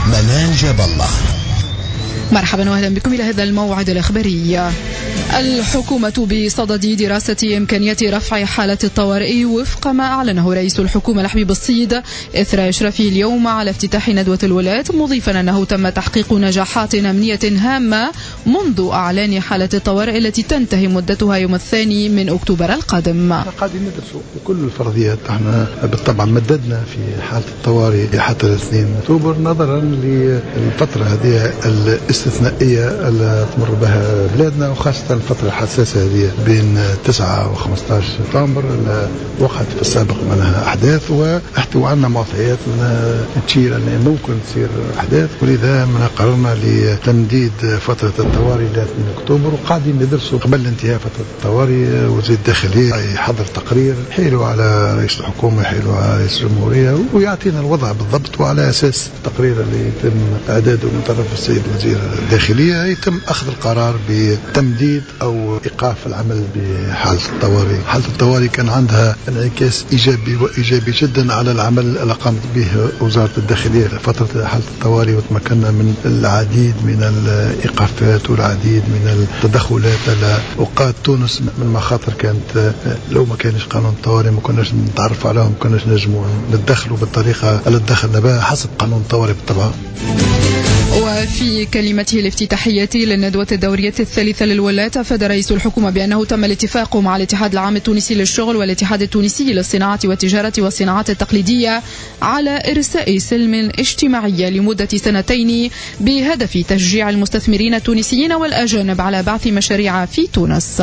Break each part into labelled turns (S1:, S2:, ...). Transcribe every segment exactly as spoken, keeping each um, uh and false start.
S1: منال جاب الله.
S2: مرحبا واهلا بكم إلى هذا الموعد الإخباري. الحكومة بصدد دراسة إمكانية رفع حالة الطوارئ وفق ما أعلنه رئيس الحكومة لحبيب الصيد إثر إشرافه اليوم على افتتاح ندوة الولاة، مضيفا أنه تم تحقيق نجاحات أمنية هامة منذ إعلان حالة الطوارئ التي تنتهي مدتها يوم الثاني من أكتوبر القادم.
S3: قاعدين ندرسوا كل الفرضيات. احنا بالطبع مددنا في حالة الطوارئ حتى الاثنين أكتوبر نظرا للفترة هذه الاستثنائية اللي تمر بها بلادنا، وخاصة الفترة الحساسة هذه بين تسعة وخمسة عشر سبتمبر وقعت في السابق منها أحداث واحتوى عنا معطيات منها تشير أن ممكن تصير أحداث، ولذا من قررنا لتمديد فترة الطوارئ إلى اثنين أكتوبر. وقاعدين ندرسوا قبل انتهاء فترة الطوارئ وزير الداخلية يحضر تقرير يحيلوا على رئيس الحكومة يحيلوا على رئيس الجمهورية ويعطينا الوضع بالضبط، وعلى أساس التقرير اللي يتم إعداده من طرف السيد وزير الداخلية يتم أخذ القرار بتمديد أو إيقاف العمل بحالة الطوارئ. حالة الطوارئ كان عندها انعكاس إيجابي وإيجابي جدا على العمل اللي قامت به وزارة الداخلية فترة حالة الطوارئ، وتمكنا من العديد من الإيقافات والعديد من التدخلات على أوقات تونس من مخاطر كانت لو ما كانش قانون الطوارئ ما كناش نتعرف عليهم، ما كناش نجموا ندخلوا بالطريقة اللي تدخلنا بها حسب قانون الطوارئ بالطبع.
S2: وفي كلمته الافتتاحية للندوة الدورية الثالثة للولاة، أفاد رئيس الحكومة بأنه تم الاتفاق مع الاتحاد العام التونسي للشغل والاتحاد التونسي للصناعة والتجارة والصناعات التقليدية على إرساء سلم اجتماعي لمدة سنتين بهدف تشجيع المستثمرين التونسيين والأجانب على بعث مشاريع في تونس.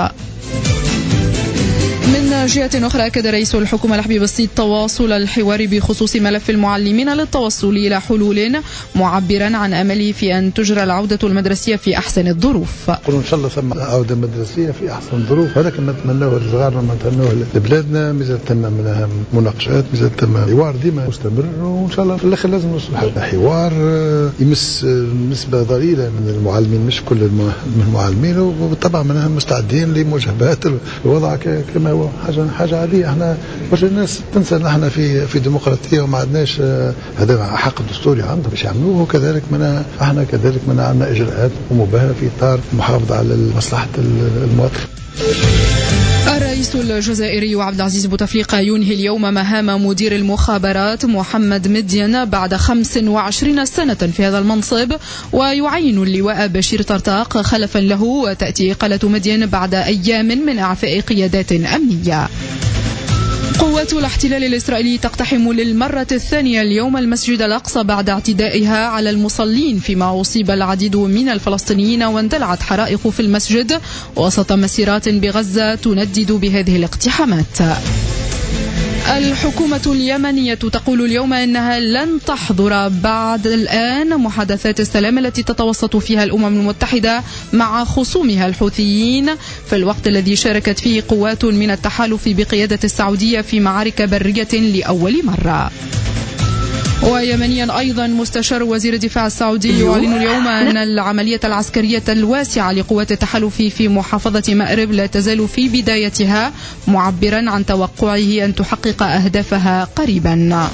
S2: من جهة أخرى، أكد رئيس الحكومة لحبيب الصيد تواصل الحوار بخصوص ملف المعلمين للتوصل إلى حلول، معبرا عن أمله في أن تجرى العودة المدرسية في أحسن الظروف.
S3: قلوا إن شاء الله ثم عودة مدرسية في أحسن الظروف، هذا كنا نتمناه لصغارنا ما نتمناه لبلادنا. مازال تم منها مناقشات، مازال تم حوار ديما مستمر، وإن شاء الله في الآخر لازم نوصل حل حوار يمس نسبة ضئيلة من المعلمين مش كل المعلمين، وبالطبع منها مستعدين لمواجهة الوضع كما هو. حاجة حاجة عادية. احنا باش الناس تنسى ان احنا في في ديمقراطية وما عندناش هذا حق دستوري عندهم باش يعملوه، وكذلك منا احنا كذلك منا عندنا اجراءات مباهة في اطار المحافظة على مصلحة المواطن.
S2: الرئيس الجزائري عبد العزيز بوتفليقة ينهي اليوم مهام مدير المخابرات محمد مدين بعد خمس وعشرين سنة في هذا المنصب، ويعين اللواء بشير طرطاق خلفا له، وتأتي إقالة مدين بعد أيام من إعفاء قيادات أمنية. قوات الاحتلال الإسرائيلي تقتحم للمرة الثانية اليوم المسجد الأقصى بعد اعتدائها على المصلين، فيما أصيب العديد من الفلسطينيين واندلعت حرائق في المسجد وسط مسيرات بغزة تندد بهذه الاقتحامات. الحكومة اليمنية تقول اليوم أنها لن تحضر بعد الآن محادثات السلام التي تتوسط فيها الأمم المتحدة مع خصومها الحوثيين، في الوقت الذي شاركت فيه قوات من التحالف بقيادة السعودية في معارك برية لأول مرة. ويمنيا أيضا، مستشار وزير الدفاع السعودي يعلن اليوم أن العملية العسكرية الواسعة لقوات التحالف في محافظة مأرب لا تزال في بدايتها، معبرا عن توقعه أن تحقق أهدافها قريبا.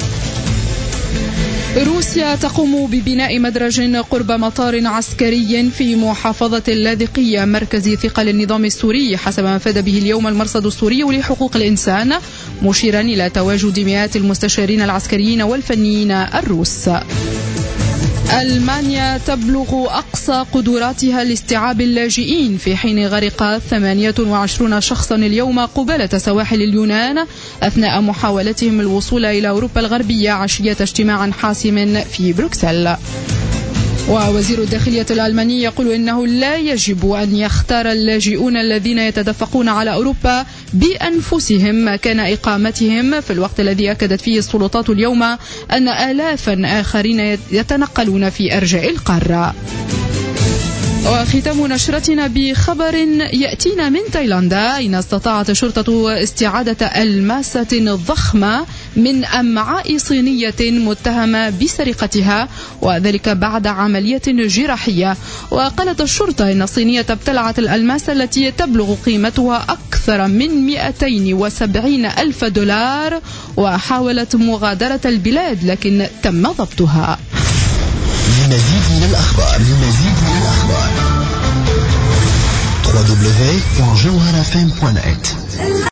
S2: روسيا تقوم ببناء مدرج قرب مطار عسكري في محافظة اللاذقية مركز ثقل النظام السوري، حسب ما أفاد به اليوم المرصد السوري لحقوق الإنسان، مشيرا إلى تواجد مئات المستشارين العسكريين والفنيين الروس. ألمانيا تبلغ أقصى قدراتها لاستيعاب اللاجئين، في حين غرق ثمانية وعشرين شخصا اليوم قبالة سواحل اليونان أثناء محاولتهم الوصول إلى أوروبا الغربية عشية اجتماع حاسم في بروكسل. ووزير الداخلية الألماني يقول إنه لا يجب أن يختار اللاجئون الذين يتدفقون على أوروبا بأنفسهم مكان إقامتهم، في الوقت الذي أكدت فيه السلطات اليوم أن آلافا آخرين يتنقلون في أرجاء القارة. وختام نشرتنا بخبر يأتينا من تايلاندا، أين استطاعت الشرطة استعادة ألماسة ضخمة من أمعاء صينية متهمة بسرقتها، وذلك بعد عملية جراحية. وقالت الشرطة إن الصينية ابتلعت الألماسة التي تبلغ قيمتها أكثر من مئتين وسبعين ألف دولار، وحاولت مغادرة البلاد لكن تم ضبطها.
S1: للمزيد من الأخبار للمزيد من الأخبار دبليو دبليو دبليو دوت جوهرة إف إم دوت نت.